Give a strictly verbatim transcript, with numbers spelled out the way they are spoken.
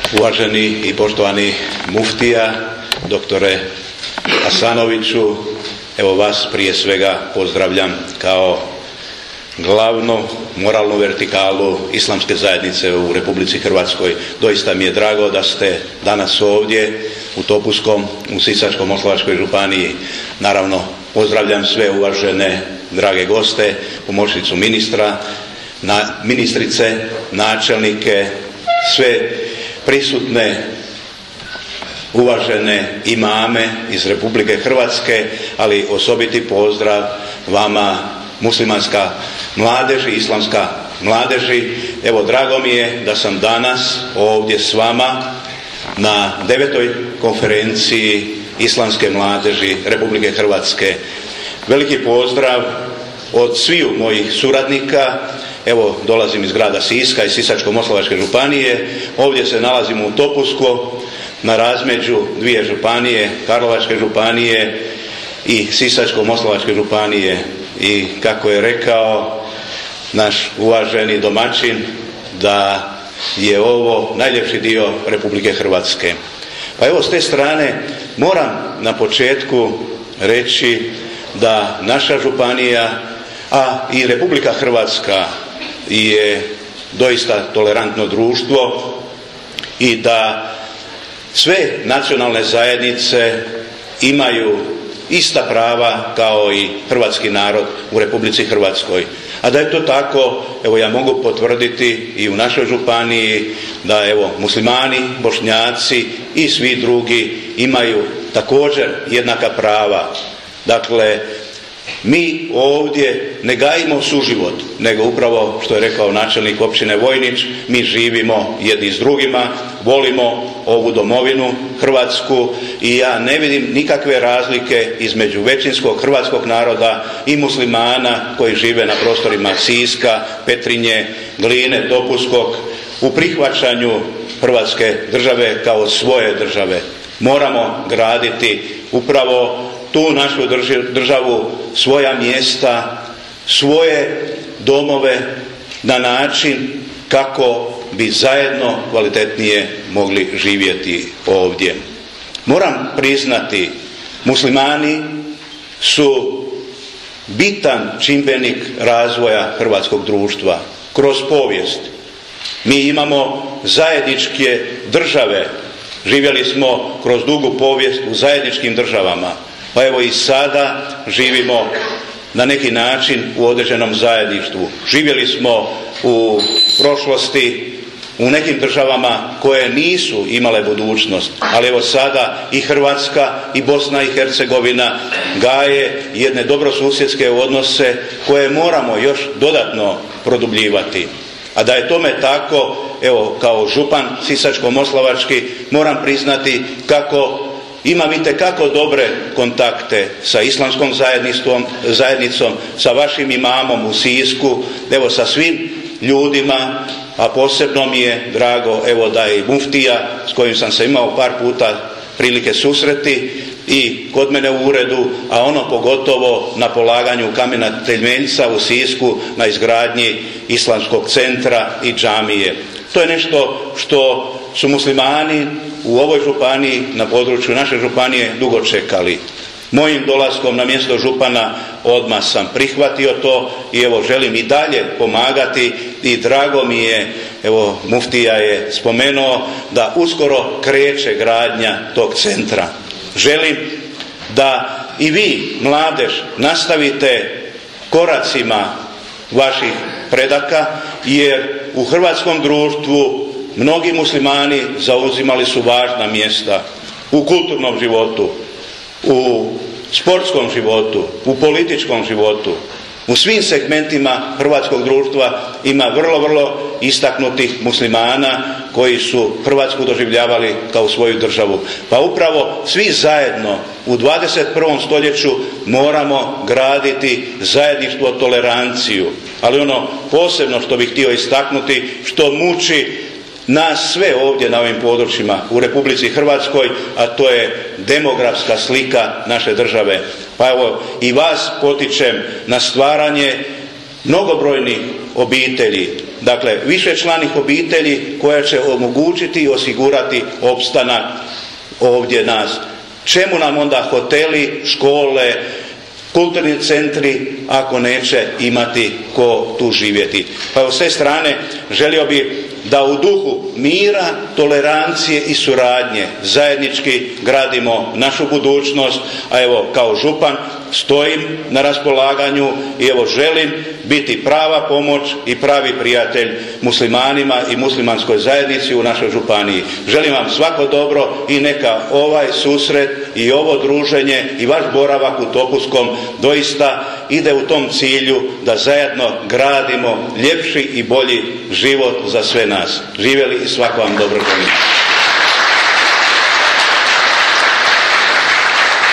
Uvaženi i poštovani muftija, doktore Hasanoviću, evo vas prije svega pozdravljam kao glavnu moralnu vertikalu islamske zajednice u Republici Hrvatskoj. Doista mi je drago da ste danas ovdje u Topuskom, u Sisačko-moslavačkoj županiji. Naravno, pozdravljam sve uvažene drage goste, pomoćnicu ministra, na, ministrice, načelnike, sve prisutne uvažene imame iz Republike Hrvatske, ali osobiti pozdrav vama muslimanska mladeži, islamska mladeži. Evo, drago mi je da sam danas ovdje s vama na devetoj konferenciji islamske mladeži Republike Hrvatske. Veliki pozdrav od sviju mojih suradnika. Evo, dolazim iz grada Siska, iz Sisačko-moslavačke županije. Ovdje se nalazimo u Topusko, na razmeđu dvije županije, Karlovačke županije i Sisačko-moslavačke županije. I kako je rekao naš uvaženi domaćin, da je ovo najljepši dio Republike Hrvatske. Pa evo, s te strane moram na početku reći da naša županija, a i Republika Hrvatska je doista tolerantno društvo i da sve nacionalne zajednice imaju ista prava kao i hrvatski narod u Republici Hrvatskoj. A da je to tako, evo, ja mogu potvrditi i u našoj županiji da evo muslimani, bošnjaci i svi drugi imaju također jednaka prava. Dakle, mi ovdje ne gajimo suživot, nego upravo što je rekao načelnik općine Vojnić, mi živimo jedni s drugima, volimo ovu domovinu Hrvatsku i ja ne vidim nikakve razlike između većinskog hrvatskog naroda i muslimana koji žive na prostorima Siska, Petrinje, Gline, Topuskog u prihvaćanju Hrvatske države kao svoje države. Moramo graditi upravo tu našu državu, svoja mjesta, svoje domove na način kako bi zajedno kvalitetnije mogli živjeti ovdje. Moram priznati, muslimani su bitan čimbenik razvoja hrvatskog društva kroz povijest. Mi imamo zajedničke države, živjeli smo kroz dugu povijest u zajedničkim državama. Pa evo i sada živimo na neki način u određenom zajedništvu. Živjeli smo u prošlosti u nekim državama koje nisu imale budućnost, ali evo sada i Hrvatska i Bosna i Hercegovina gaje jedne dobrosusjedske odnose koje moramo još dodatno produbljivati. A da je tome tako, evo, kao župan Sisačko-moslavački moram priznati kako imam itekako dobre kontakte sa islamskom zajednicom, zajednicom, sa vašim imamom u Sisku, evo sa svim ljudima, a posebno mi je drago evo da je i muftija s kojim sam se imao par puta prilike susreti i kod mene u uredu, a ono pogotovo na polaganju kamena temeljca u Sisku na izgradnji islamskog centra i džamije. To je nešto što su muslimani u ovoj županiji, na području naše županije, dugo čekali. Mojim dolaskom na mjesto župana odmah sam prihvatio to i evo želim i dalje pomagati i drago mi je, evo muftija je spomenuo da uskoro kreće gradnja tog centra. Želim da i vi, mladež, nastavite koracima vaših predaka, jer u hrvatskom društvu mnogi muslimani zauzimali su važna mjesta u kulturnom životu, u sportskom životu, u političkom životu. U svim segmentima hrvatskog društva ima vrlo, vrlo istaknutih muslimana koji su Hrvatsku doživljavali kao svoju državu. Pa upravo svi zajedno u dvadeset prvom stoljeću moramo graditi zajedništvo, toleranciju. Ali ono posebno što bih htio istaknuti, što muči nas sve ovdje na ovim područjima u Republici Hrvatskoj, a to je demografska slika naše države. Pa evo i vas potičem na stvaranje mnogobrojnih obitelji, dakle višečlanih obitelji koja će omogućiti i osigurati opstanak ovdje nas. Čemu nam onda hoteli, škole, kulturni centri ako neće imati ko tu živjeti? Pa s te strane želio bi da u duhu mira, tolerancije i suradnje zajednički gradimo našu budućnost, a evo kao župan stojim na raspolaganju i evo želim biti prava pomoć i pravi prijatelj muslimanima i muslimanskoj zajednici u našoj županiji. Želim vam svako dobro i neka ovaj susret i ovo druženje i vaš boravak u Topuskom doista ide u tom cilju da zajedno gradimo ljepši i bolji život za sve nas. Živjeli i svako vam dobro želim.